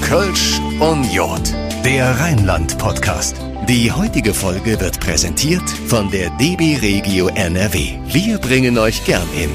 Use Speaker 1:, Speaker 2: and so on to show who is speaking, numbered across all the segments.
Speaker 1: Kölsch und Jod, der Rheinland-Podcast. Die heutige Folge wird präsentiert von der DB Regio NRW. Wir bringen euch gern hin.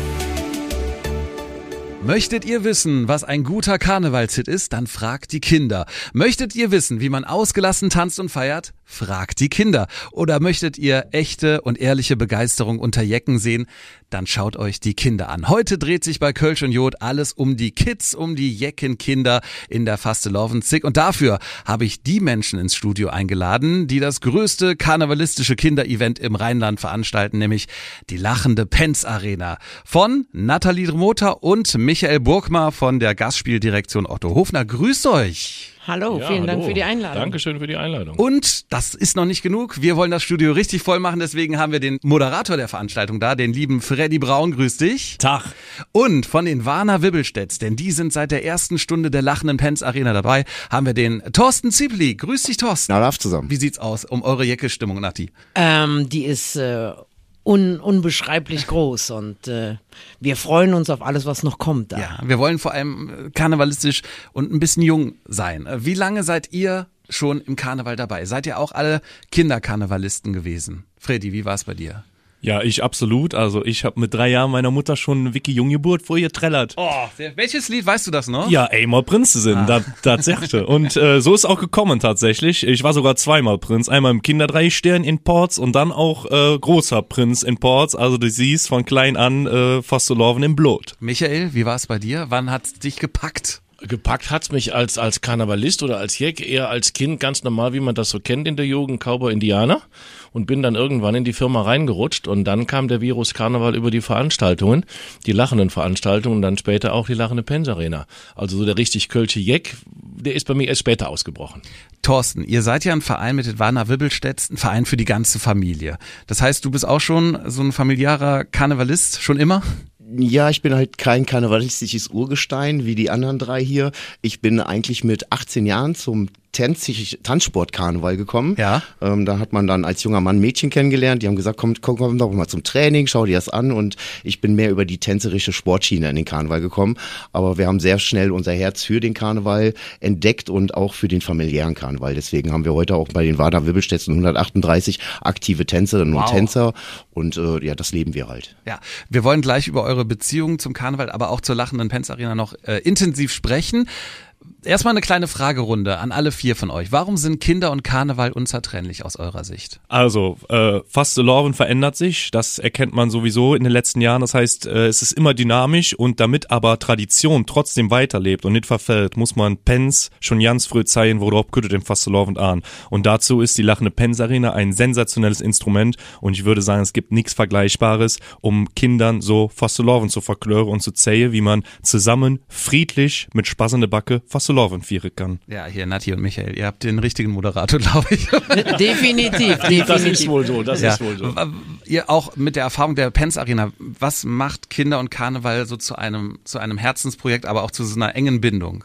Speaker 2: Möchtet ihr wissen, was ein guter Karnevalshit ist? Dann fragt die Kinder. Möchtet ihr wissen, wie man ausgelassen tanzt und feiert? Fragt die Kinder. Oder möchtet ihr echte und ehrliche Begeisterung unter Jecken sehen? Dann schaut euch die Kinder an. Heute dreht sich bei Kölsch und Jod alles um die Kids, um die Jeckenkinder in der Fastelovenzig. Und dafür habe ich die Menschen ins Studio eingeladen, die das größte karnevalistische Kinderevent im Rheinland veranstalten, nämlich die Lachende Penz Arena. Von Nathalie Dremota und Michael Burgmar von der Gastspieldirektion Otto Hofner. Grüßt euch!
Speaker 3: Hallo, vielen Dank für die Einladung.
Speaker 4: Dankeschön für die Einladung.
Speaker 2: Und das ist noch nicht genug. Wir wollen das Studio richtig voll machen, deswegen haben wir den Moderator der Veranstaltung da, den lieben Freddy Braun. Grüß dich.
Speaker 4: Tag.
Speaker 2: Und von den Warner Wibbelstädts, denn die sind seit der ersten Stunde der Lachenden Penz Arena dabei, haben wir den Thorsten Ziepli. Grüß dich, Thorsten.
Speaker 5: Na, zusammen.
Speaker 2: Wie sieht's aus um eure Jecke-Stimmung, Nati?
Speaker 3: Die ist unbeschreiblich groß und wir freuen uns auf alles, was noch kommt.
Speaker 2: Ja, wir wollen vor allem karnevalistisch und ein bisschen jung sein. Wie lange seid ihr schon im Karneval dabei? Seid ihr auch alle Kinderkarnevalisten gewesen? Freddy, wie war's bei dir?
Speaker 4: Ja, ich absolut. Also ich habe mit 3 Jahren meiner Mutter schon Vicky Junggeburt vor ihr trällert.
Speaker 2: Oh, welches Lied, weißt du das noch?
Speaker 4: Ja, einmal Prinzessin, das sagte. Und so ist auch gekommen tatsächlich. Ich war sogar 2-mal Prinz. Einmal im Kinderdreistern in Porz und dann auch großer Prinz in Porz. Also du siehst von klein an Fasteloven im Blut.
Speaker 2: Michael, wie war es bei dir? Wann hat's dich gepackt?
Speaker 6: Gepackt hat's mich als Karnevalist oder als Jeck, eher als Kind, ganz normal, wie man das so kennt in der Jugend, Cowboy, Indianer, und bin dann irgendwann in die Firma reingerutscht und dann kam der Virus Karneval über die Veranstaltungen, die lachenden Veranstaltungen und dann später auch die Lachende Penz Arena. Also so der richtig kölsche Jeck, der ist bei mir erst später ausgebrochen.
Speaker 2: Thorsten, ihr seid ja ein Verein mit den Warner Wibbelstädts, ein Verein für die ganze Familie. Das heißt, du bist auch schon so ein familiärer Karnevalist, schon immer?
Speaker 5: Ja, ich bin halt kein karnevalistisches Urgestein wie die anderen 3 hier. Ich bin eigentlich mit 18 Jahren zum Tanzsport-Karneval gekommen.
Speaker 2: Ja.
Speaker 5: Da hat man dann als junger Mann Mädchen kennengelernt, die haben gesagt, komm doch mal zum Training, schau dir das an, und ich bin mehr über die tänzerische Sportschiene in den Karneval gekommen. Aber wir haben sehr schnell unser Herz für den Karneval entdeckt und auch für den familiären Karneval. Deswegen haben wir heute auch bei den Warner Wibbelstädts 138 aktive Tänzerinnen und Tänzer, und ja, das leben wir halt.
Speaker 2: Ja, wir wollen gleich über eure Beziehung zum Karneval, aber auch zur Lachenden Penz Arena noch intensiv sprechen. Erstmal eine kleine Fragerunde an alle 4 von euch. Warum sind Kinder und Karneval unzertrennlich aus eurer Sicht?
Speaker 4: Also, Fasteloven verändert sich, das erkennt man sowieso in den letzten Jahren. Das heißt, es ist immer dynamisch, und damit aber Tradition trotzdem weiterlebt und nicht verfällt, muss man Penz schon ganz früh zeigen, worauf könnte den Fasteloven an. Und dazu ist die Lachende Penz Arena ein sensationelles Instrument, und ich würde sagen, es gibt nichts Vergleichbares, um Kindern so Fasteloven zu verklören und zu zeigen, wie man zusammen friedlich mit Spaß in der Backe Fasteloven feiern kann.
Speaker 2: Ja, hier Nati und Michael, ihr habt den richtigen Moderator, glaube ich.
Speaker 3: Definitiv.
Speaker 6: Das ist wohl so, ist wohl so.
Speaker 2: Ihr auch mit der Erfahrung der Penz Arena, was macht Kinder und Karneval so zu einem Herzensprojekt, aber auch zu so einer engen Bindung?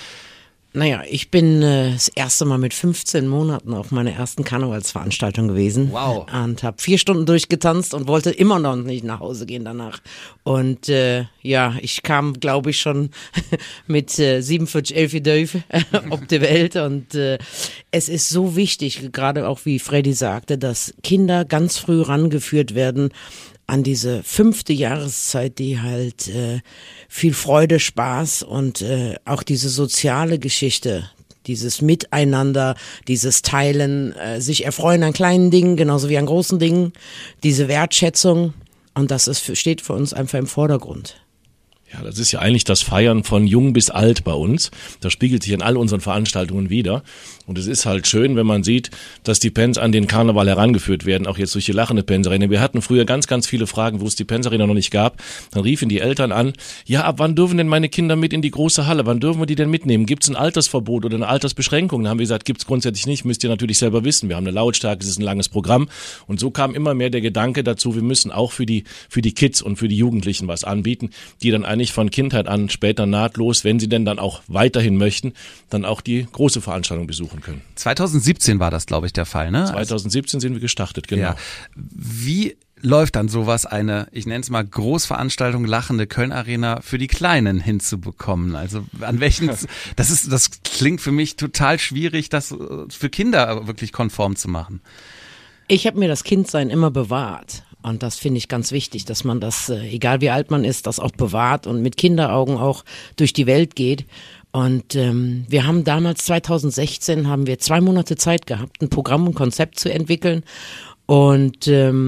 Speaker 3: Naja, ich bin das erste Mal mit 15 Monaten auf meiner ersten Karnevalsveranstaltung gewesen.
Speaker 2: Wow.
Speaker 3: Und habe 4 Stunden durchgetanzt und wollte immer noch nicht nach Hause gehen danach. Und ja, ich kam, glaube ich, schon mit 47, 11 Döfe auf die Welt. Und es ist so wichtig, gerade auch wie Freddy sagte, dass Kinder ganz früh rangeführt werden an diese 5. Jahreszeit, die halt viel Freude, Spaß und auch diese soziale Geschichte, dieses Miteinander, dieses Teilen, sich erfreuen an kleinen Dingen, genauso wie an großen Dingen, diese Wertschätzung, und das steht für uns einfach im Vordergrund.
Speaker 6: Ja, das ist ja eigentlich das Feiern von jung bis alt bei uns. Das spiegelt sich in all unseren Veranstaltungen wider. Und es ist halt schön, wenn man sieht, dass die Penz an den Karneval herangeführt werden, auch jetzt durch die Lachende Penz Arena. Wir hatten früher ganz, ganz viele Fragen, wo es die Penz Arena noch nicht gab. Dann riefen die Eltern an, ja, ab wann dürfen denn meine Kinder mit in die große Halle? Wann dürfen wir die denn mitnehmen? Gibt es ein Altersverbot oder eine Altersbeschränkung? Dann haben wir gesagt, gibt es grundsätzlich nicht, müsst ihr natürlich selber wissen. Wir haben eine Lautstärke, es ist ein langes Programm. Und so kam immer mehr der Gedanke dazu, wir müssen auch für die Kids und für die Jugendlichen was anbieten, die dann eigentlich von Kindheit an später nahtlos, wenn sie denn dann auch weiterhin möchten, dann auch die große Veranstaltung besuchen können.
Speaker 2: 2017 war das, glaube ich, der Fall, ne?
Speaker 6: 2017 sind wir gestartet, genau.
Speaker 2: Ja. Wie läuft dann sowas, ich nenne es mal Großveranstaltung Lachende Köln Arena für die Kleinen hinzubekommen? Also an welchen, das klingt für mich total schwierig, das für Kinder wirklich konform zu machen.
Speaker 3: Ich habe mir das Kindsein immer bewahrt. Und das finde ich ganz wichtig, dass man das, egal wie alt man ist, das auch bewahrt und mit Kinderaugen auch durch die Welt geht. Und wir haben damals, 2016, haben wir 2 Monate Zeit gehabt, ein Programm und Konzept zu entwickeln. Und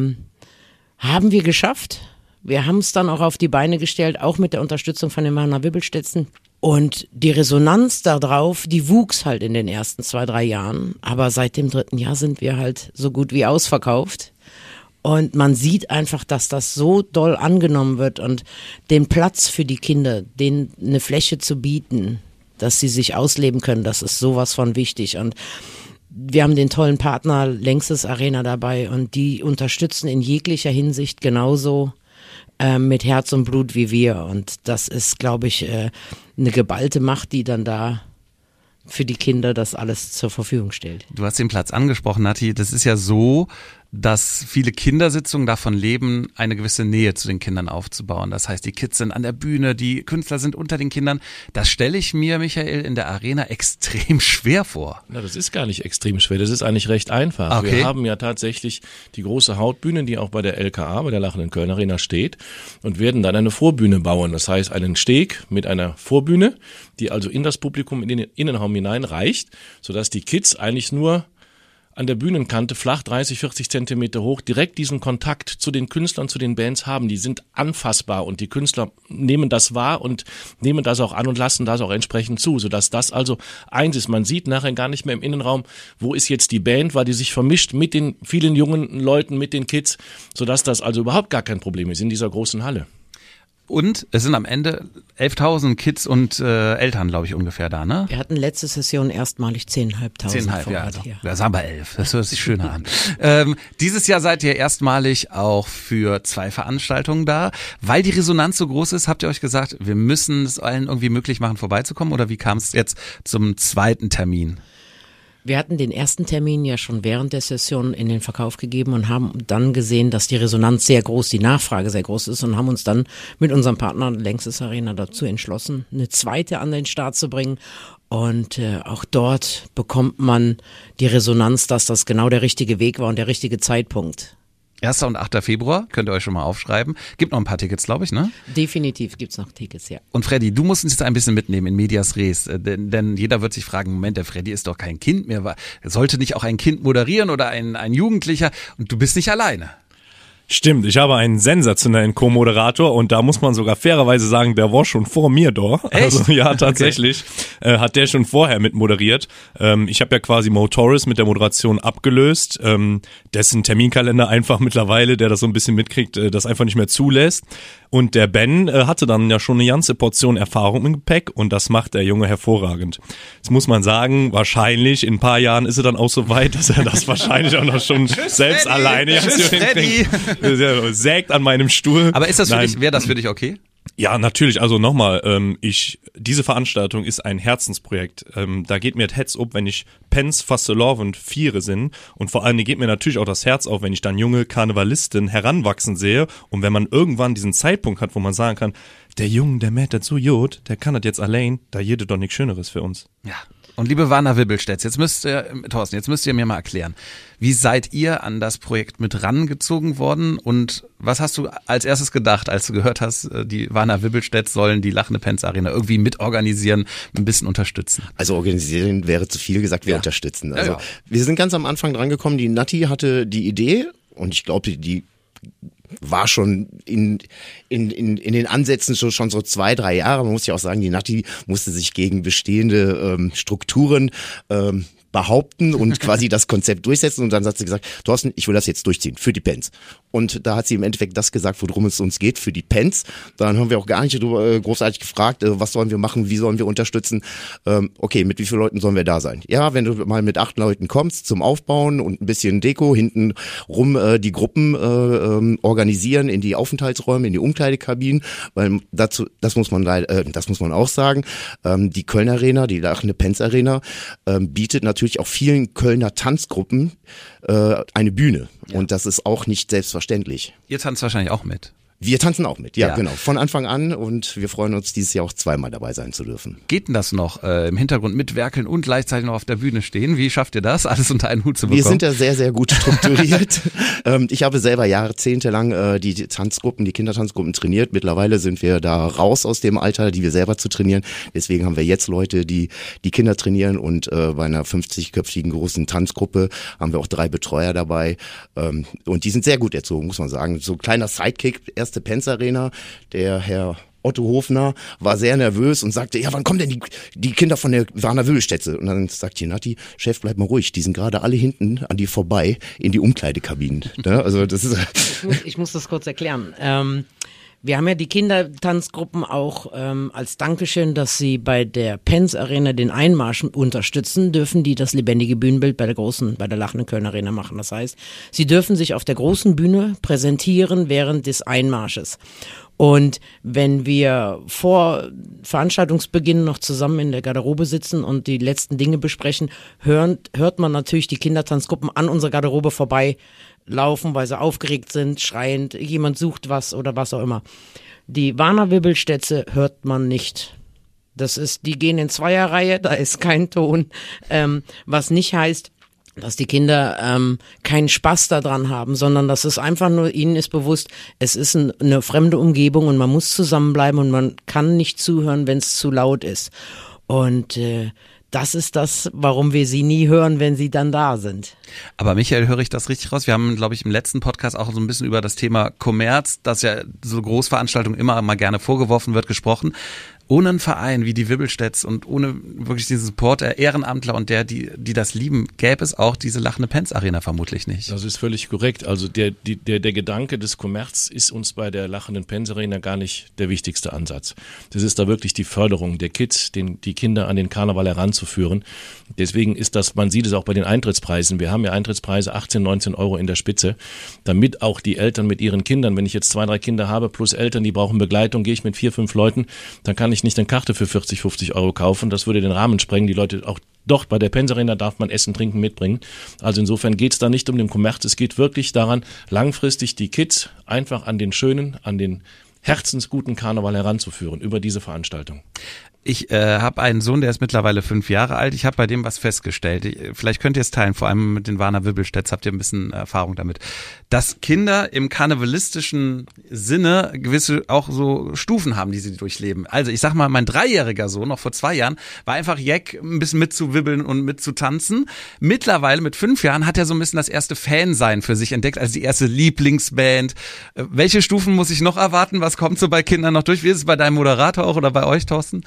Speaker 3: haben wir geschafft. Wir haben es dann auch auf die Beine gestellt, auch mit der Unterstützung von den Warner Wibbelstädten. Und die Resonanz darauf, die wuchs halt in den ersten 2-3 Jahren. Aber seit dem 3. Jahr sind wir halt so gut wie ausverkauft. Und man sieht einfach, dass das so doll angenommen wird und den Platz für die Kinder, denen eine Fläche zu bieten, dass sie sich ausleben können, das ist sowas von wichtig. Und wir haben den tollen Partner Längstes Arena dabei und die unterstützen in jeglicher Hinsicht genauso mit Herz und Blut wie wir. Und das ist, glaube ich, eine geballte Macht, die dann da für die Kinder das alles zur Verfügung stellt.
Speaker 2: Du hast den Platz angesprochen, Nati. Das ist ja so, dass viele Kindersitzungen davon leben, eine gewisse Nähe zu den Kindern aufzubauen. Das heißt, die Kids sind an der Bühne, die Künstler sind unter den Kindern. Das stelle ich mir, Michael, in der Arena extrem schwer vor.
Speaker 6: Na, das ist gar nicht extrem schwer, das ist eigentlich recht einfach.
Speaker 2: Okay.
Speaker 6: Wir haben ja tatsächlich die große Hautbühne, die auch bei der LKA, bei der Lachenden Köln Arena steht und werden dann eine Vorbühne bauen. Das heißt, einen Steg mit einer Vorbühne, die also in das Publikum, in den Innenraum hinein reicht, sodass die Kids eigentlich nur an der Bühnenkante flach 30-40 Zentimeter hoch direkt diesen Kontakt zu den Künstlern, zu den Bands haben. Die sind anfassbar und die Künstler nehmen das wahr und nehmen das auch an und lassen das auch entsprechend zu, sodass das also eins ist. Man sieht nachher gar nicht mehr im Innenraum, wo ist jetzt die Band, weil die sich vermischt mit den vielen jungen Leuten, mit den Kids, sodass das also überhaupt gar kein Problem ist in dieser großen Halle.
Speaker 2: Und es sind am Ende 11.000 Kids und Eltern, glaube ich, ungefähr da, ne?
Speaker 3: Wir hatten letzte Session erstmalig 10.500 vor
Speaker 2: ja,
Speaker 3: Ort
Speaker 2: also.
Speaker 3: hier.
Speaker 2: Ja, sagen wir 11. Das hört sich schöner an. Dieses Jahr seid ihr erstmalig auch für 2 Veranstaltungen da. Weil die Resonanz so groß ist, habt ihr euch gesagt, wir müssen es allen irgendwie möglich machen, vorbeizukommen? Oder wie kam es jetzt zum 2. Termin?
Speaker 3: Wir hatten den ersten Termin ja schon während der Session in den Verkauf gegeben und haben dann gesehen, dass die Resonanz sehr groß, die Nachfrage sehr groß ist und haben uns dann mit unserem Partner Längstes Arena dazu entschlossen, eine 2. an den Start zu bringen. Und auch dort bekommt man die Resonanz, dass das genau der richtige Weg war und der richtige Zeitpunkt.
Speaker 2: 1. und 8. Februar, könnt ihr euch schon mal aufschreiben. Gibt noch ein paar Tickets, glaube ich, ne?
Speaker 3: Definitiv gibt's noch Tickets, ja.
Speaker 2: Und Freddy, du musst uns jetzt ein bisschen mitnehmen in Medias Res, denn jeder wird sich fragen, Moment, der Freddy ist doch kein Kind mehr, sollte nicht auch ein Kind moderieren oder ein Jugendlicher und du bist nicht alleine.
Speaker 4: Stimmt, ich habe einen sensationellen Co-Moderator und da muss man sogar fairerweise sagen, der war schon vor mir da.
Speaker 2: Echt?
Speaker 4: Also ja, tatsächlich hat der schon vorher mit moderiert. Ich habe ja quasi Mo Torres mit der Moderation abgelöst, dessen Terminkalender einfach mittlerweile, der das so ein bisschen mitkriegt, das einfach nicht mehr zulässt. Und der Ben hatte dann ja schon eine ganze Portion Erfahrung im Gepäck und das macht der Junge hervorragend. Jetzt muss man sagen, wahrscheinlich in ein paar Jahren ist er dann auch so weit, dass er das wahrscheinlich auch noch schon selbst
Speaker 2: Freddy.
Speaker 4: alleine
Speaker 2: Freddy.
Speaker 4: sägt an meinem Stuhl.
Speaker 2: Aber ist das für dich, wäre das für dich okay?
Speaker 4: Ja, natürlich. Also nochmal, diese Veranstaltung ist ein Herzensprojekt. Da geht mir das Herz auf, wenn ich Pens, Fastelovend und Viere sind. Und vor allem geht mir natürlich auch das Herz auf, wenn ich dann junge Karnevalisten heranwachsen sehe. Und wenn man irgendwann diesen Zeitpunkt hat, wo man sagen kann, der Junge, der mäht dazu Jod, der kann das jetzt allein, da jede doch nichts Schöneres für uns.
Speaker 2: Ja. Und liebe Warner Wibbelstädts, jetzt müsst ihr mir mal erklären, wie seid ihr an das Projekt mit rangezogen worden und was hast du als erstes gedacht, als du gehört hast, die Warner Wibbelstädts sollen die Lachende Pens Arena irgendwie mitorganisieren, ein bisschen unterstützen?
Speaker 5: Also organisieren wäre zu viel gesagt, wir unterstützen. Also wir sind ganz am Anfang dran gekommen, die Nati hatte die Idee und ich glaube, die war schon in den Ansätzen schon so 2-3 Jahre. Man muss ja auch sagen, die Nati musste sich gegen bestehende Strukturen behaupten und quasi das Konzept durchsetzen. Und dann hat sie gesagt, Thorsten, ich will das jetzt durchziehen für die Pens. Und da hat sie im Endeffekt das gesagt, worum es uns geht, für die Pens. Dann haben wir auch gar nicht großartig gefragt, was sollen wir machen, wie sollen wir unterstützen. Okay, mit wie vielen Leuten sollen wir da sein? Ja, wenn du mal mit 8 Leuten kommst zum Aufbauen und ein bisschen Deko, hinten rum die Gruppen organisieren in die Aufenthaltsräume, in die Umkleidekabinen, weil das muss man auch sagen, die Köln Arena, die Lachende Pens Arena, bietet natürlich natürlich auch vielen Kölner Tanzgruppen eine Bühne. Ja. Und das ist auch nicht selbstverständlich.
Speaker 2: Ihr tanzt wahrscheinlich auch mit.
Speaker 5: Wir tanzen auch mit, ja, genau. Von Anfang an, und wir freuen uns, dieses Jahr auch zweimal dabei sein zu dürfen.
Speaker 2: Geht denn das noch, im Hintergrund mitwerkeln und gleichzeitig noch auf der Bühne stehen? Wie schafft ihr das, alles unter einen Hut zu bekommen?
Speaker 5: Wir sind da sehr, sehr gut strukturiert. Ich habe selber jahrzehntelang die Tanzgruppen, die Kindertanzgruppen trainiert. Mittlerweile sind wir da raus aus dem Alter, die wir selber zu trainieren. Deswegen haben wir jetzt Leute, die Kinder trainieren, und bei einer 50-köpfigen großen Tanzgruppe haben wir auch 3 Betreuer dabei. Und die sind sehr gut erzogen, muss man sagen. So ein kleiner Sidekick, erste Pens Arena, der Herr Otto Hofner war sehr nervös und sagte, ja, wann kommen denn die Kinder von der Warner Wühlstätte? Und dann sagt die Nati, Chef, bleib mal ruhig, die sind gerade alle hinten an dir vorbei in die Umkleidekabinen. Also das ist
Speaker 3: ich muss das kurz erklären. Wir haben ja die Kindertanzgruppen auch als Dankeschön, dass sie bei der Pens Arena den Einmarsch unterstützen, dürfen die das lebendige Bühnenbild bei der Lachenden Köln Arena machen. Das heißt, sie dürfen sich auf der großen Bühne präsentieren während des Einmarsches. Und wenn wir vor Veranstaltungsbeginn noch zusammen in der Garderobe sitzen und die letzten Dinge besprechen, hört man natürlich die Kindertanzgruppen an unserer Garderobe vorbei laufen, weil sie aufgeregt sind, schreiend, jemand sucht was oder was auch immer. Die Warner Wibbelstätte hört man nicht. Die gehen in Zweierreihe, da ist kein Ton, was nicht heißt, dass die Kinder keinen Spaß daran haben, sondern dass es einfach nur, ihnen ist bewusst, es ist eine fremde Umgebung und man muss zusammenbleiben und man kann nicht zuhören, wenn es zu laut ist. Und das ist das, warum wir sie nie hören, wenn sie dann da sind.
Speaker 2: Aber Michael, höre ich das richtig raus? Wir haben, glaube ich, im letzten Podcast auch so ein bisschen über das Thema Kommerz, das ja so Großveranstaltungen immer mal gerne vorgeworfen wird, gesprochen. Ohne einen Verein wie die Wibbelstätts und ohne wirklich diesen Support der Ehrenamtler und die das lieben, gäbe es auch diese Lachende Pens Arena vermutlich nicht.
Speaker 6: Das ist völlig korrekt. Also der Gedanke des Kommerz ist uns bei der Lachenden Pens Arena gar nicht der wichtigste Ansatz. Das ist da wirklich die Förderung der Kids, die Kinder an den Karneval heranzuführen. Deswegen ist das, man sieht es auch bei den Eintrittspreisen. Wir haben ja Eintrittspreise 18, 19 Euro in der Spitze, damit auch die Eltern mit ihren Kindern, wenn ich jetzt 2, 3 Kinder habe plus Eltern, die brauchen Begleitung, gehe ich mit 4, 5 Leuten, dann kann ich nicht eine Karte für 40, 50 Euro kaufen. Das würde den Rahmen sprengen. Die Leute, auch dort bei der Pens Arena darf man Essen, Trinken mitbringen. Also insofern geht es da nicht um den Kommerz. Es geht wirklich daran, langfristig die Kids einfach an den schönen, an den herzensguten Karneval heranzuführen über diese Veranstaltung.
Speaker 2: Ich habe einen Sohn, der ist mittlerweile 5 Jahre alt. Ich habe bei dem was festgestellt. Vielleicht könnt ihr es teilen, vor allem mit den Warner Wibbelstätts habt ihr ein bisschen Erfahrung damit. Dass Kinder im karnevalistischen Sinne gewisse auch so Stufen haben, die sie durchleben. Also ich sag mal, mein 3-jähriger Sohn, noch vor 2 Jahren, war einfach Jack, ein bisschen mitzuwibbeln und mitzutanzen. Mittlerweile mit 5 Jahren hat er so ein bisschen das erste Fansein für sich entdeckt, also die erste Lieblingsband. Welche Stufen muss ich noch erwarten? Was kommt so bei Kindern noch durch? Wie ist es bei deinem Moderator auch oder bei euch, Thorsten?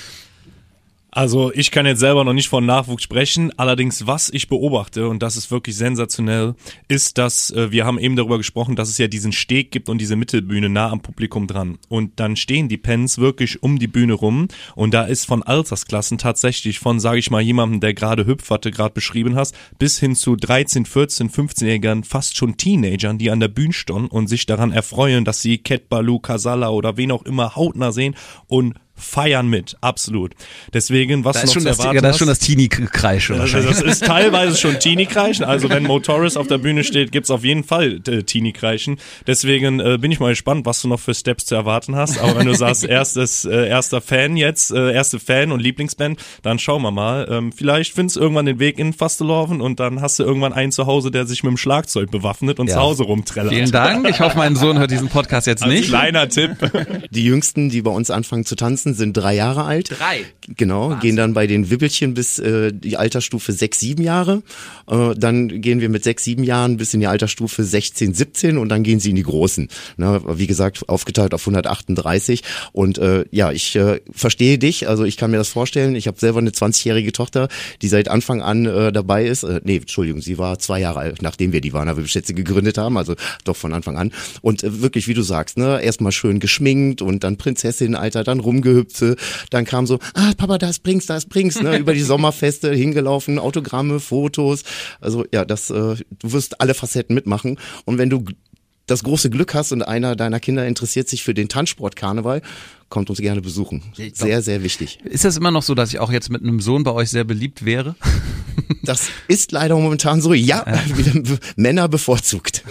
Speaker 4: Also ich kann jetzt selber noch nicht von Nachwuchs sprechen, allerdings was ich beobachte, und das ist wirklich sensationell, ist, dass wir haben eben darüber gesprochen, dass es ja diesen Steg gibt und diese Mittelbühne nah am Publikum dran. Und dann stehen die Pens wirklich um die Bühne rum und da ist von Altersklassen tatsächlich von, sage ich mal, jemandem, der gerade hüpft, was du gerade beschrieben hast, bis hin zu 13, 14, 15-Jährigen, fast schon Teenagern, die an der Bühne stehen und sich daran erfreuen, dass sie Cat Baloo, Casalla oder wen auch immer hautnah sehen und feiern mit, absolut. Deswegen, was
Speaker 2: da ist
Speaker 4: noch
Speaker 2: schon
Speaker 4: zu erwarten
Speaker 2: das ist schon das Teenie-Kreischen wahrscheinlich.
Speaker 4: Das ist teilweise schon Teenie-Kreischen. Also wenn Mo Torres auf der Bühne steht, gibt's auf jeden Fall Teenie-Kreischen. Deswegen bin ich mal gespannt, was du noch für Steps zu erwarten hast. Aber wenn du sagst, erster Fan jetzt, erste Fan und Lieblingsband, dann schauen wir mal. Vielleicht findest du irgendwann den Weg in Fasteloven und dann hast du irgendwann einen zu Hause, der sich mit dem Schlagzeug bewaffnet und zu Hause rumträllert.
Speaker 2: Vielen Dank. Ich hoffe, mein Sohn hört diesen Podcast jetzt nicht.
Speaker 4: Kleiner Tipp.
Speaker 5: Die Jüngsten, die bei uns anfangen zu tanzen, sind 3 Jahre alt.
Speaker 2: 3?
Speaker 5: Genau,
Speaker 2: Wahnsinn.
Speaker 5: Gehen dann bei den Wibbelchen bis die Altersstufe 6, 7 Jahre. Dann gehen wir mit 6, 7 Jahren bis in die Altersstufe 16, 17 und dann gehen sie in die Großen. Na, wie gesagt, aufgeteilt auf 138. Und ich verstehe dich, also ich kann mir das vorstellen. Ich habe selber eine 20-jährige Tochter, die seit Anfang an dabei ist. Sie war 2 Jahre alt, nachdem wir die Warner Wibbelstätte gegründet haben, also doch von Anfang an. Und wirklich, wie du sagst, ne, erstmal schön geschminkt und dann Prinzessin-Alter, dann Rumgehüpfe, dann kam so, Papa, das bringst, ne, über die Sommerfeste hingelaufen, Autogramme, Fotos, also ja, du wirst alle Facetten mitmachen und wenn du das große Glück hast und einer deiner Kinder interessiert sich für den Tanzsport Karneval, kommt uns gerne besuchen. Sehr, sehr wichtig.
Speaker 2: Ist das immer noch so, dass ich auch jetzt mit einem Sohn bei euch sehr beliebt wäre?
Speaker 5: Das ist leider momentan so, ja. Männer bevorzugt.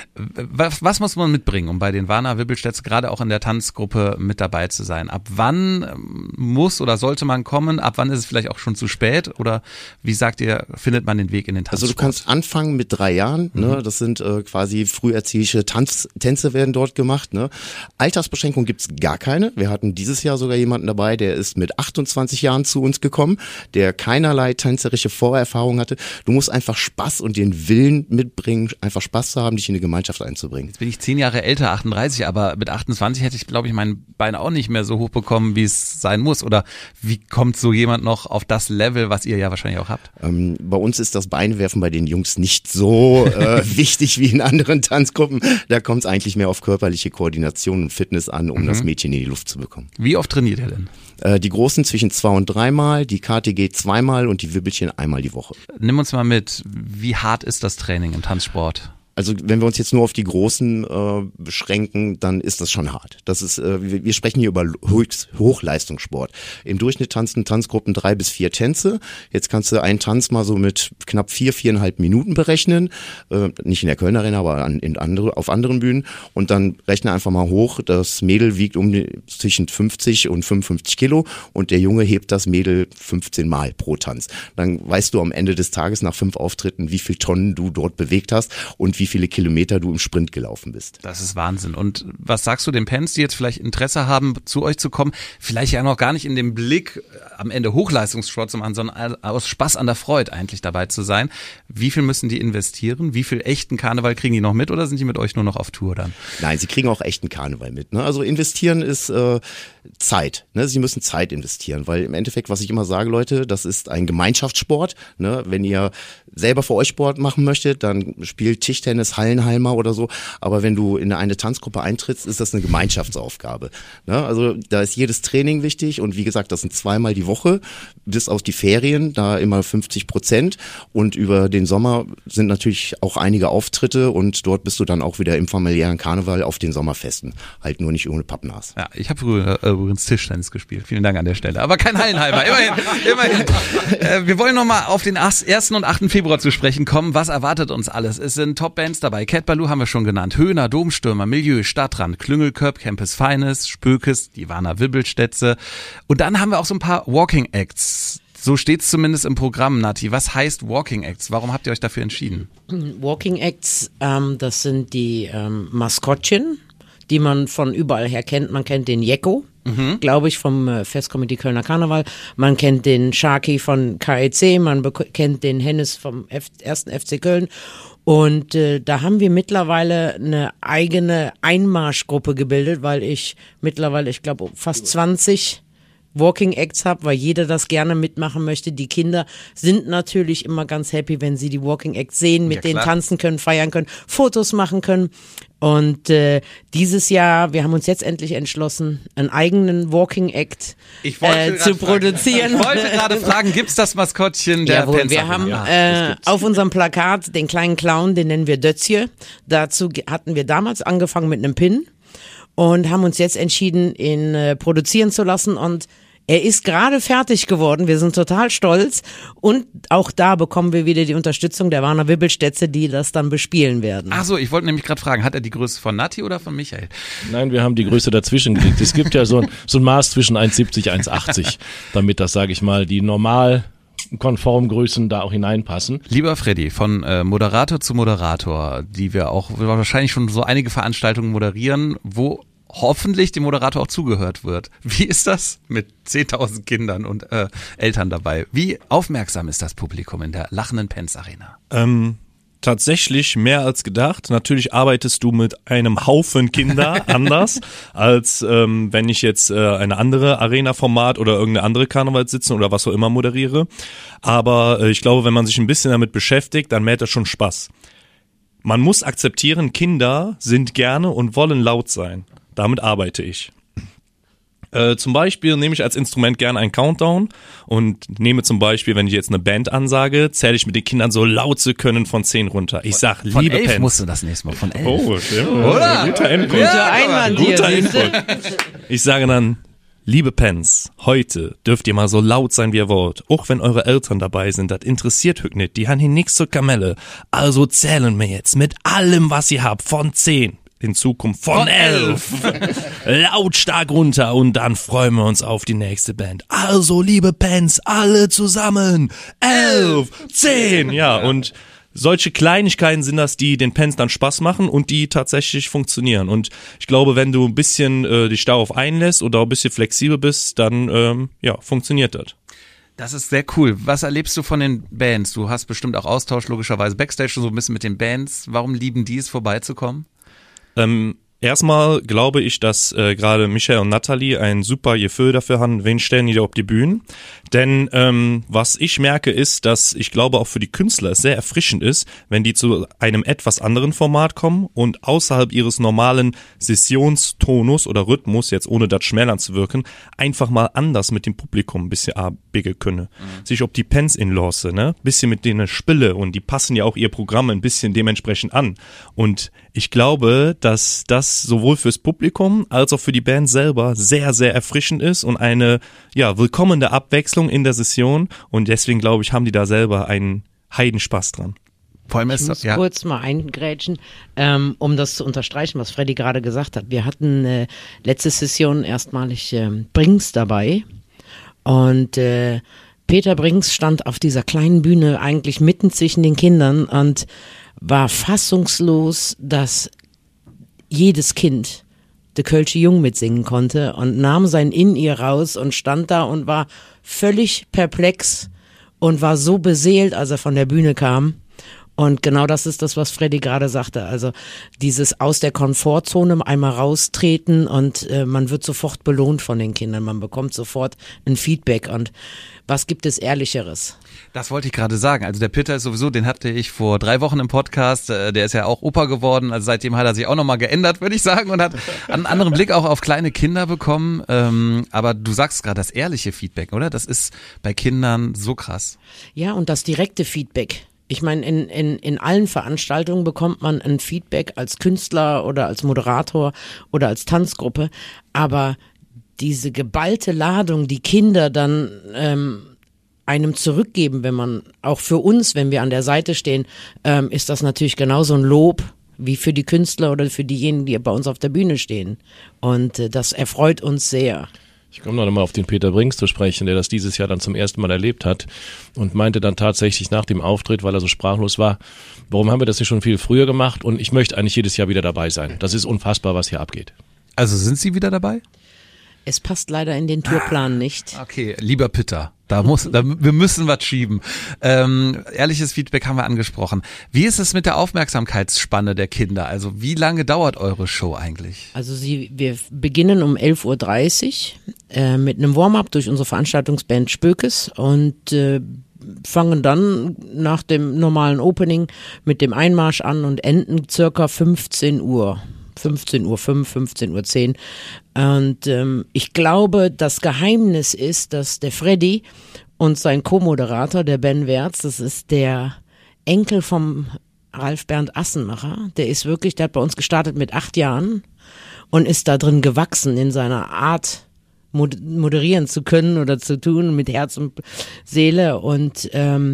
Speaker 2: Was muss man mitbringen, um bei den Warner Wibbelstädts gerade auch in der Tanzgruppe mit dabei zu sein? Ab wann muss oder sollte man kommen? Ab wann ist es vielleicht auch schon zu spät? Oder wie sagt ihr, findet man den Weg in den Tanzsport?
Speaker 5: Also du kannst anfangen mit 3 Jahren, ne? Das sind quasi früherzieherische Tänze werden dort gemacht. Ne? Altersbeschränkung gibt's gar keine. Wir hatten dieses Jahr sogar jemanden dabei, der ist mit 28 Jahren zu uns gekommen, der keinerlei tänzerische Vorerfahrung hatte. Du musst einfach Spaß und den Willen mitbringen, einfach Spaß zu haben, dich in eine Gemeinschaft einzubringen.
Speaker 2: Jetzt bin ich 10 Jahre älter, 38, aber mit 28 hätte ich, glaube ich, mein Bein auch nicht mehr so hoch bekommen, wie es sein muss. Oder wie kommt so jemand noch auf das Level, was ihr ja wahrscheinlich auch habt?
Speaker 5: Bei uns ist das Beinwerfen bei den Jungs nicht so wichtig wie in anderen Tanzgruppen. Da kommt es eigentlich mehr auf körperliche Koordination und Fitness an, um das Mädchen in die Luft zu bekommen.
Speaker 2: Wie oft trainiert ihr denn?
Speaker 5: Die Großen zwischen 2 und 3 Mal, die KTG 2 Mal und die Wibbelchen einmal die Woche.
Speaker 2: Nimm uns mal mit, wie hart ist das Training im Tanzsport?
Speaker 5: Also wenn wir uns jetzt nur auf die Großen beschränken, dann ist das schon hart. Das ist, wir sprechen hier über Hochleistungssport. Im Durchschnitt tanzen Tanzgruppen 3 bis 4 Tänze. Jetzt kannst du einen Tanz mal so mit knapp 4,5 Minuten berechnen. Nicht in der Kölner Arena, aber auf anderen Bühnen. Und dann rechne einfach mal hoch. Das Mädel wiegt zwischen 50 und 55 Kilo und der Junge hebt das Mädel 15 Mal pro Tanz. Dann weißt du am Ende des Tages nach 5 Auftritten, wie viel Tonnen du dort bewegt hast und wie viele Kilometer du im Sprint gelaufen bist.
Speaker 2: Das ist Wahnsinn. Und was sagst du den Pens, die jetzt vielleicht Interesse haben, zu euch zu kommen, vielleicht ja noch gar nicht in dem Blick am Ende Hochleistungssport zu machen, sondern aus Spaß an der Freude eigentlich dabei zu sein? Wie viel müssen die investieren? Wie viel echten Karneval kriegen die noch mit oder sind die mit euch nur noch auf Tour dann?
Speaker 5: Nein, sie kriegen auch echten Karneval mit. Ne? Also investieren ist Zeit. Ne? Sie müssen Zeit investieren, weil im Endeffekt, was ich immer sage, Leute, das ist ein Gemeinschaftssport. Ne? Wenn ihr selber für euch Sport machen möchtet, dann spielt Tischtennis, Hallenhalmer oder so. Aber wenn du in eine Tanzgruppe eintrittst, ist das eine Gemeinschaftsaufgabe. Ne? Also da ist jedes Training wichtig und wie gesagt, das sind 2-mal die Woche, bis auf die Ferien, da immer 50%. Und über den Sommer sind natürlich auch einige Auftritte und dort bist du dann auch wieder im familiären Karneval auf den Sommerfesten. Halt nur nicht ohne Pappnas.
Speaker 2: Ja, ich habe früher übrigens Tischtennis gespielt. Vielen Dank an der Stelle. Aber kein Hallenhalmer. Immerhin. Wir wollen nochmal auf den 1. und 8. Februar zu sprechen kommen. Was erwartet uns alles? Es sind Top-Bands dabei. Cat Ballou haben wir schon genannt. Höhner, Domstürmer, Milieu, Stadtrand, Klüngelköp, Campus Feines, Spökes, die Warner Wibbelstädte. Und dann haben wir auch so ein paar Walking Acts. So steht's zumindest im Programm, Nati. Was heißt Walking Acts? Warum habt ihr euch dafür entschieden?
Speaker 3: Walking Acts, das sind die Maskottchen, die man von überall her kennt. Man kennt den Jekko, glaube ich, vom Festkomitee Kölner Karneval. Man kennt den Sharky von KEC, man kennt den Hennes vom 1. FC Köln. Und da haben wir mittlerweile eine eigene Einmarschgruppe gebildet, weil ich mittlerweile, ich glaube, fast 20 Walking Acts habe, weil jeder das gerne mitmachen möchte. Die Kinder sind natürlich immer ganz happy, wenn sie die Walking Acts sehen, mit denen tanzen können, feiern können, Fotos machen können. Und dieses Jahr, wir haben uns jetzt endlich entschlossen, einen eigenen Walking Act zu produzieren.
Speaker 2: Ich wollte gerade fragen, gibt's das Maskottchen der Pens?
Speaker 3: Wir haben auf unserem Plakat den kleinen Clown, den nennen wir Dötzje. Dazu hatten wir damals angefangen mit einem Pin und haben uns jetzt entschieden, ihn produzieren zu lassen und er ist gerade fertig geworden. Wir sind total stolz und auch da bekommen wir wieder die Unterstützung der Warner Wibbelstädte, die das dann bespielen werden.
Speaker 2: Ach so, ich wollte nämlich gerade fragen, hat er die Größe von Nati oder von Michael?
Speaker 6: Nein, wir haben die Größe dazwischen gelegt. Es gibt ja so ein Maß zwischen 1,70, 1,80, damit das, sage ich mal, die normal Konformgrößen da auch hineinpassen.
Speaker 2: Lieber Freddy, von Moderator zu Moderator, die wir auch wahrscheinlich schon so einige Veranstaltungen moderieren, wo hoffentlich dem Moderator auch zugehört wird. Wie ist das mit 10.000 Kindern und Eltern dabei? Wie aufmerksam ist das Publikum in der lachenden Pens Arena?
Speaker 4: Tatsächlich mehr als gedacht. Natürlich arbeitest du mit einem Haufen Kinder anders, als wenn ich jetzt eine andere Arena-Format oder irgendeine andere Karnevalssitzung oder was auch immer moderiere. Aber ich glaube, wenn man sich ein bisschen damit beschäftigt, dann macht das schon Spaß. Man muss akzeptieren, Kinder sind gerne und wollen laut sein. Damit arbeite ich. Zum Beispiel nehme ich als Instrument gerne einen Countdown und nehme zum Beispiel, wenn ich jetzt eine Band ansage, zähle ich mit den Kindern so laut sie können von 10 runter. Ich sag,
Speaker 2: von
Speaker 4: liebe
Speaker 2: 11
Speaker 4: Pens.
Speaker 2: musst du das nächste Mal, von 11.
Speaker 4: Oh, stimmt.
Speaker 2: Oder?
Speaker 4: Guter Input.
Speaker 3: Guter Einwand hier.
Speaker 4: Guter Input. Ich sage dann, Liebe Pens, heute dürft ihr mal so laut sein, wie ihr wollt. Auch wenn eure Eltern dabei sind, das interessiert euch nicht. Die haben hier nichts zur Kamelle. Also zählen wir jetzt mit allem, was ihr habt, von 10. In Zukunft von 11. Lautstark runter und dann freuen wir uns auf die nächste Band. Also, liebe Pens, alle zusammen. 11, 10. Ja, und solche Kleinigkeiten sind das, die den Pens dann Spaß machen und die tatsächlich funktionieren. Und ich glaube, wenn du ein bisschen dich darauf einlässt oder ein bisschen flexibel bist, dann funktioniert das.
Speaker 2: Das ist sehr cool. Was erlebst du von den Bands? Du hast bestimmt auch Austausch logischerweise Backstage so ein bisschen mit den Bands. Warum lieben die es, vorbeizukommen?
Speaker 4: Erstmal glaube ich, dass gerade Michael und Nathalie ein super Gefühl dafür haben, wen stellen die da auf die Bühnen. Denn was ich merke ist, dass ich glaube auch für die Künstler es sehr erfrischend ist, wenn die zu einem etwas anderen Format kommen und außerhalb ihres normalen Sessionstonus oder Rhythmus, jetzt ohne das schmälern zu wirken, einfach mal anders mit dem Publikum ein bisschen abbiegen können. Sich ob die Pens in Losse, ne, bisschen mit denen Spille und die passen ja auch ihr Programm ein bisschen dementsprechend an. Und ich glaube, dass das sowohl fürs Publikum als auch für die Band selber sehr, sehr erfrischend ist und eine willkommene Abwechslung in der Session und deswegen glaube ich, haben die da selber einen Heidenspaß dran.
Speaker 2: Vor allem
Speaker 3: ich muss kurz mal eingrätschen, um das zu unterstreichen, was Freddy gerade gesagt hat. Wir hatten letzte Session erstmalig Brings dabei und Peter Brings stand auf dieser kleinen Bühne eigentlich mitten zwischen den Kindern und war fassungslos, dass jedes Kind de Kölsche Jung mitsingen konnte und nahm sein In-Ear raus und stand da und war völlig perplex und war so beseelt, als er von der Bühne kam. Und genau das ist das, was Freddy gerade sagte. Also dieses aus der Komfortzone einmal raustreten und man wird sofort belohnt von den Kindern. Man bekommt sofort ein Feedback. Und was gibt es Ehrlicheres?
Speaker 2: Das wollte ich gerade sagen. Also der Peter ist sowieso, den hatte ich vor 3 Wochen im Podcast. Der ist ja auch Opa geworden. Also seitdem hat er sich auch nochmal geändert, würde ich sagen. Und hat einen anderen Blick auch auf kleine Kinder bekommen. Aber du sagst gerade das ehrliche Feedback, oder? Das ist bei Kindern so krass.
Speaker 3: Ja, und das direkte Feedback. Ich meine, in allen Veranstaltungen bekommt man ein Feedback als Künstler oder als Moderator oder als Tanzgruppe, aber diese geballte Ladung, die Kinder dann einem zurückgeben, wenn man, auch für uns, wenn wir an der Seite stehen, ist das natürlich genauso ein Lob wie für die Künstler oder für diejenigen, die bei uns auf der Bühne stehen. Und das erfreut uns sehr.
Speaker 6: Ich komme noch mal auf den Peter Brings zu sprechen, der das dieses Jahr dann zum ersten Mal erlebt hat und meinte dann tatsächlich nach dem Auftritt, weil er so sprachlos war, warum haben wir das nicht schon viel früher gemacht und ich möchte eigentlich jedes Jahr wieder dabei sein. Das ist unfassbar, was hier abgeht.
Speaker 2: Also sind Sie wieder dabei?
Speaker 3: Es passt leider in den Tourplan nicht.
Speaker 2: Okay, lieber Peter, wir müssen was schieben. Ehrliches Feedback haben wir angesprochen. Wie ist es mit der Aufmerksamkeitsspanne der Kinder? Also wie lange dauert eure Show eigentlich?
Speaker 3: Also wir beginnen um 11.30 Uhr mit einem Warm-up durch unsere Veranstaltungsband Spökes und fangen dann nach dem normalen Opening mit dem Einmarsch an und enden circa 15 Uhr. 15.05 Uhr, 15.10 Uhr. Und ich glaube, das Geheimnis ist, dass der Freddy und sein Co-Moderator, der Ben Wertz, das ist der Enkel vom Ralf Bernd Assenmacher, der hat bei uns gestartet mit 8 Jahren und ist da drin gewachsen in seiner Art, moderieren zu können oder zu tun mit Herz und Seele und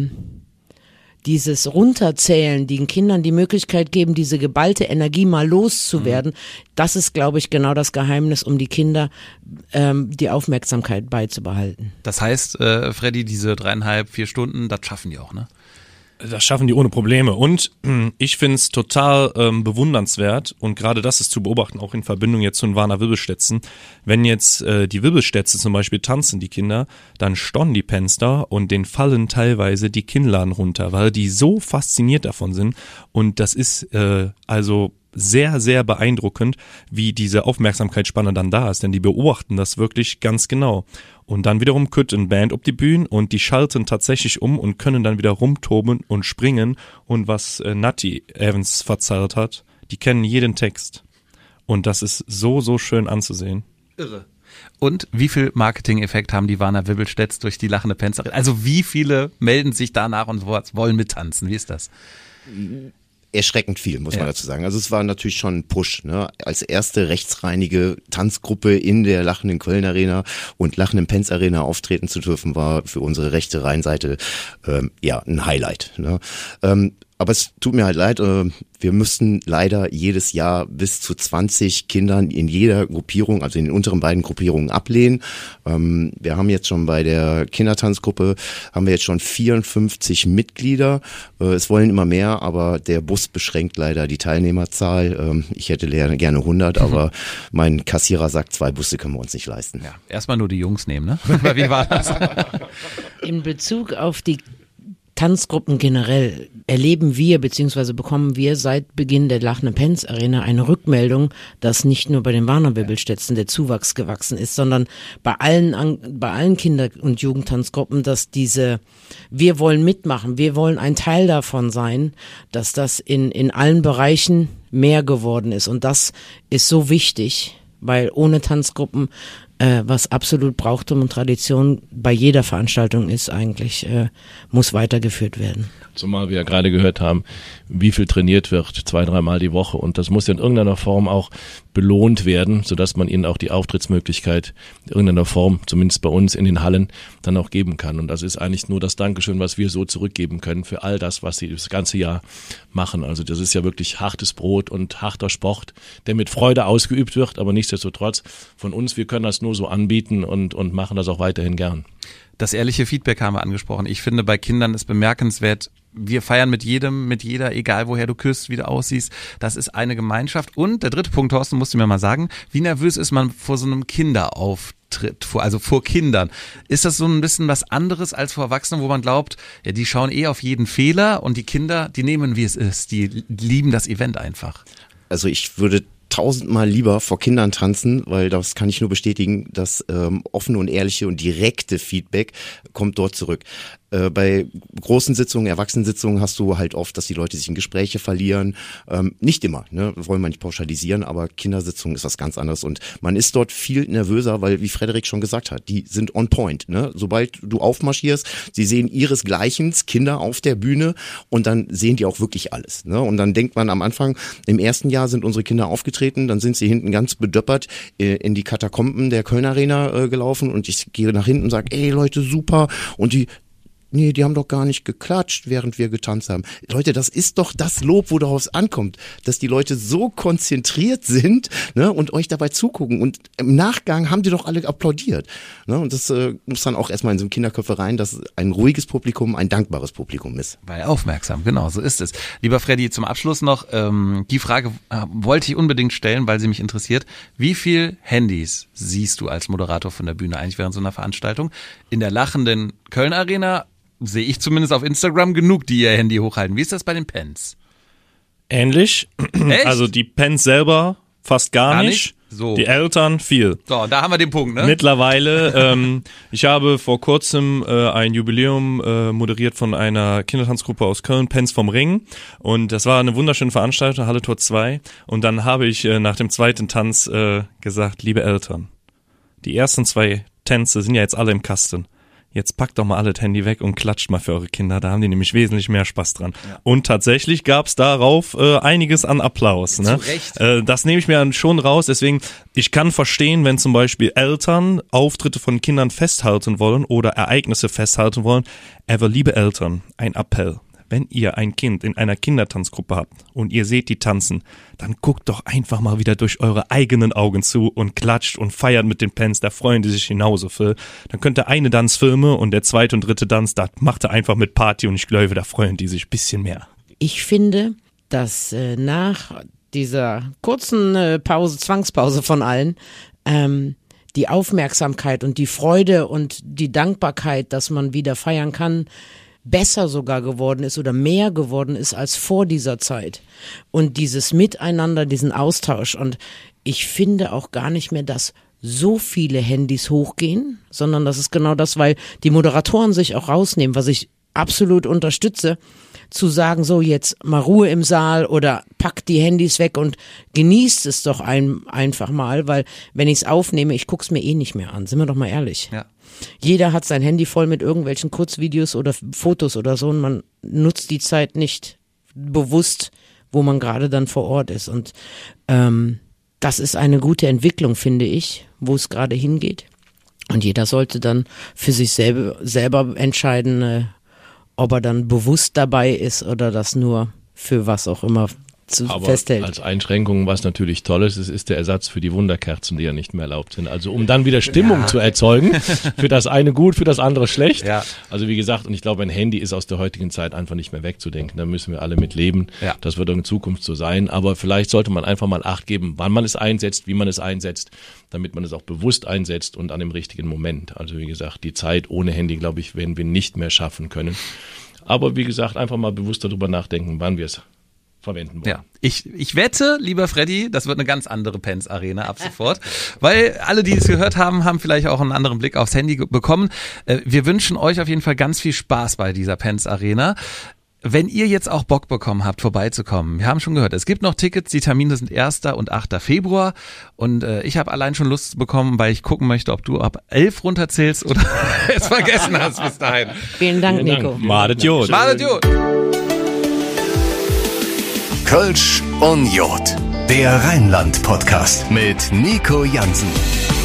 Speaker 3: dieses Runterzählen, den Kindern die Möglichkeit geben, diese geballte Energie mal loszuwerden, das ist, glaube ich, genau das Geheimnis, um die Kinder die Aufmerksamkeit beizubehalten.
Speaker 2: Das heißt, Freddy, diese 3,5, 4 Stunden, das schaffen die auch, ne?
Speaker 4: Das schaffen die ohne Probleme und ich finde es total bewundernswert und gerade das ist zu beobachten, auch in Verbindung jetzt zu den Warner Wirbelstätzen. Wenn jetzt die Wirbelstätze zum Beispiel tanzen, die Kinder, dann stonnen die Pens da und denen fallen teilweise die Kinnladen runter, weil die so fasziniert davon sind und das ist also sehr, sehr beeindruckend, wie diese Aufmerksamkeitsspanne dann da ist, denn die beobachten das wirklich ganz genau. Und dann wiederum kütt ein Band auf die Bühne und die schalten tatsächlich um und können dann wieder rumtoben und springen. Und was Natti Evans verzeiht hat, die kennen jeden Text. Und das ist so, so schön anzusehen.
Speaker 2: Irre. Und wie viel Marketing-Effekt haben die Warner Wirbelstädts durch die lachende Penzerin? Also wie viele melden sich danach und wollen mittanzen? Wie ist das?
Speaker 5: erschreckend viel, muss man dazu sagen. Also es war natürlich schon ein Push, ne? Als erste rechtsreinige Tanzgruppe in der lachenden Köln Arena und lachenden Pens Arena auftreten zu dürfen, war für unsere rechte Rheinseite ein Highlight. Ne? Aber es tut mir halt leid, wir müssten leider jedes Jahr bis zu 20 Kindern in jeder Gruppierung, also in den unteren beiden Gruppierungen ablehnen. Wir haben jetzt schon bei der Kindertanzgruppe, haben wir jetzt schon 54 Mitglieder. Es wollen immer mehr, aber der Bus beschränkt leider die Teilnehmerzahl. Ich hätte gerne 100, aber mein Kassierer sagt, 2 Busse können wir uns nicht leisten.
Speaker 2: Ja, erstmal nur die Jungs nehmen, ne? Wie war das?
Speaker 3: In Bezug auf die Tanzgruppen generell erleben wir bzw. bekommen wir seit Beginn der Lachenden Pens Arena eine Rückmeldung, dass nicht nur bei den Warner-Wibbelstädten der Zuwachs gewachsen ist, sondern bei allen Kinder- und Jugendtanzgruppen, dass wir wollen mitmachen, wir wollen ein Teil davon sein, dass das in allen Bereichen mehr geworden ist. Und das ist so wichtig, weil ohne Tanzgruppen was absolut Brauchtum und Tradition bei jeder Veranstaltung ist eigentlich, muss weitergeführt werden.
Speaker 6: Zumal wir ja gerade gehört haben, wie viel trainiert wird, 2-3 Mal die Woche, und das muss ja in irgendeiner Form auch belohnt werden, sodass man ihnen auch die Auftrittsmöglichkeit in irgendeiner Form, zumindest bei uns in den Hallen, dann auch geben kann. Und das ist eigentlich nur das Dankeschön, was wir so zurückgeben können für all das, was sie das ganze Jahr machen. Also das ist ja wirklich hartes Brot und harter Sport, der mit Freude ausgeübt wird, aber nichtsdestotrotz von uns, wir können das nur so anbieten und machen das auch weiterhin gern.
Speaker 2: Das ehrliche Feedback haben wir angesprochen. Ich finde, bei Kindern ist bemerkenswert, wir feiern mit jedem, mit jeder, egal woher du küsst, wie du aussiehst. Das ist eine Gemeinschaft. Und der dritte Punkt, Thorsten, musst du mir mal sagen, wie nervös ist man vor so einem Kinderauftritt, also vor Kindern? Ist das so ein bisschen was anderes als vor Erwachsenen, wo man glaubt, ja, die schauen auf jeden Fehler und die Kinder, die nehmen, wie es ist. Die lieben das Event einfach.
Speaker 5: Also ich würde 1000-mal lieber vor Kindern tanzen, weil das kann ich nur bestätigen, das offene und ehrliche und direkte Feedback kommt dort zurück. Bei großen Sitzungen, Erwachsenensitzungen hast du halt oft, dass die Leute sich in Gespräche verlieren. Nicht immer, ne? Wollen wir nicht pauschalisieren, aber Kindersitzungen ist was ganz anderes und man ist dort viel nervöser, weil, wie Frederik schon gesagt hat, die sind on point, ne? Sobald du aufmarschierst, sie sehen ihresgleichen Kinder auf der Bühne und dann sehen die auch wirklich alles, ne? Und dann denkt man am Anfang, im ersten Jahr sind unsere Kinder aufgetreten, dann sind sie hinten ganz bedöppert in die Katakomben der Köln Arena gelaufen und ich gehe nach hinten und sage, ey Leute, super, und nee, die haben doch gar nicht geklatscht, während wir getanzt haben. Leute, das ist doch das Lob, worauf es ankommt, dass die Leute so konzentriert sind, ne, und euch dabei zugucken. Und im Nachgang haben die doch alle applaudiert. Ne, und das muss dann auch erstmal in so einen Kinderköpfe rein, dass ein ruhiges Publikum ein dankbares Publikum ist.
Speaker 2: Weil aufmerksam, genau, so ist es. Lieber Freddy, zum Abschluss noch, die Frage wollte ich unbedingt stellen, weil sie mich interessiert. Wie viel Handys siehst du als Moderator von der Bühne eigentlich während so einer Veranstaltung? In der lachenden Köln Arena sehe ich zumindest auf Instagram genug, die ihr Handy hochhalten. Wie ist das bei den Pens?
Speaker 4: Ähnlich.
Speaker 2: Echt?
Speaker 4: Also die Pens selber fast gar nicht.
Speaker 2: So.
Speaker 4: Die Eltern viel.
Speaker 2: So, da haben wir den Punkt, ne?
Speaker 4: Mittlerweile, ich habe vor kurzem ein Jubiläum moderiert von einer Kindertanzgruppe aus Köln, Pens vom Ring. Und das war eine wunderschöne Veranstaltung, Halle Tor 2. Und dann habe ich nach dem zweiten Tanz gesagt, liebe Eltern, die ersten 2 Tänze sind ja jetzt alle im Kasten. Jetzt packt doch mal alle das Handy weg und klatscht mal für eure Kinder, da haben die nämlich wesentlich mehr Spaß dran. Ja. Und tatsächlich gab's darauf einiges an Applaus. Ne?
Speaker 2: Zu Recht.
Speaker 4: Das nehme ich mir dann schon raus, deswegen, ich kann verstehen, wenn zum Beispiel Eltern Auftritte von Kindern festhalten wollen oder Ereignisse festhalten wollen. Aber liebe Eltern, ein Appell. Wenn ihr ein Kind in einer Kindertanzgruppe habt und ihr seht die tanzen, dann guckt doch einfach mal wieder durch eure eigenen Augen zu und klatscht und feiert mit den Pens, da freuen die sich genauso viel. Dann könnt der eine Tanz filmen und der zweite und dritte Tanz, da macht er einfach mit Party und ich glaube, da freuen die sich ein bisschen mehr.
Speaker 3: Ich finde, dass nach dieser kurzen Zwangspause von allen, die Aufmerksamkeit und die Freude und die Dankbarkeit, dass man wieder feiern kann, besser sogar geworden ist oder mehr geworden ist als vor dieser Zeit. Und dieses Miteinander, diesen Austausch. Und ich finde auch gar nicht mehr, dass so viele Handys hochgehen, sondern das ist genau das, weil die Moderatoren sich auch rausnehmen, was ich absolut unterstütze, zu sagen, so jetzt mal Ruhe im Saal oder packt die Handys weg und genießt es doch einfach mal, weil wenn ich es aufnehme, ich guck's mir eh nicht mehr an, sind wir doch mal ehrlich.
Speaker 2: Ja.
Speaker 3: Jeder hat sein Handy voll mit irgendwelchen Kurzvideos oder Fotos oder so und man nutzt die Zeit nicht bewusst wo man gerade dann vor Ort ist. Und das ist eine gute Entwicklung, finde ich, wo es gerade hingeht. Und jeder sollte dann für sich selber entscheiden, ob er dann bewusst dabei ist oder das nur für was auch immer festhält.
Speaker 6: Als Einschränkung, was natürlich toll ist, es ist der Ersatz für die Wunderkerzen, die ja nicht mehr erlaubt sind. Also um dann wieder Stimmung zu erzeugen, für das eine gut, für das andere schlecht. Ja. Also wie gesagt, und ich glaube, ein Handy ist aus der heutigen Zeit einfach nicht mehr wegzudenken. Da müssen wir alle mit leben. Ja. Das wird auch in Zukunft so sein. Aber vielleicht sollte man einfach mal Acht geben, wann man es einsetzt, wie man es einsetzt, damit man es auch bewusst einsetzt und an dem richtigen Moment. Also wie gesagt, die Zeit ohne Handy, glaube ich, werden wir nicht mehr schaffen können. Aber wie gesagt, einfach mal bewusst darüber nachdenken, wann wir es verwenden wollen.
Speaker 2: Ja, ich wette, lieber Freddy, das wird eine ganz andere Pens Arena ab sofort, weil alle, die es gehört haben, haben vielleicht auch einen anderen Blick aufs Handy bekommen. Wir wünschen euch auf jeden Fall ganz viel Spaß bei dieser Pens Arena. Wenn ihr jetzt auch Bock bekommen habt, vorbeizukommen, wir haben schon gehört, es gibt noch Tickets, die Termine sind 1. und 8. Februar und ich habe allein schon Lust bekommen, weil ich gucken möchte, ob du ab 11 runterzählst oder es vergessen hast bis dahin.
Speaker 3: Vielen Dank, Nico.
Speaker 4: Madet Jod.
Speaker 2: Madet Jod.
Speaker 1: Kölsch und Jod, der Rheinland-Podcast mit Nico Jansen.